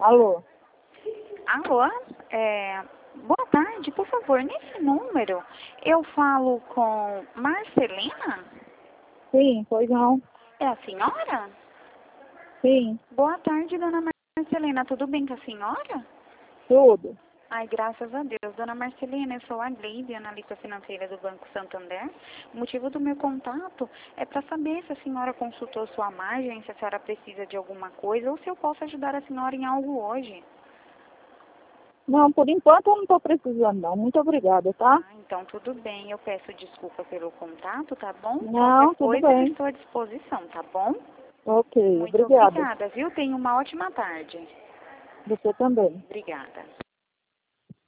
Alô? Alô? Boa tarde, por favor, nesse número eu falo com Marcelina? Sim, pois não. É a senhora? Sim, Boa tarde, dona Marcelina, tudo bem com a senhora? tudo. Ai, graças a Deus. Dona Marcelina, eu sou a Gleide, analista financeira do Banco Santander. O motivo do meu contato é para saber se a senhora consultou sua margem, se a senhora precisa de alguma coisa ou se eu posso ajudar a senhora em algo hoje. Não, por enquanto eu não estou precisando não. Muito obrigada, tá? Ah, então tudo bem. Eu peço desculpa pelo contato, tá bom? Não, Qualquer tudo coisa eu bem. estou à disposição, tá bom? Ok, Muito obrigada. obrigada, viu? Tenha uma ótima tarde. Você também. Obrigada.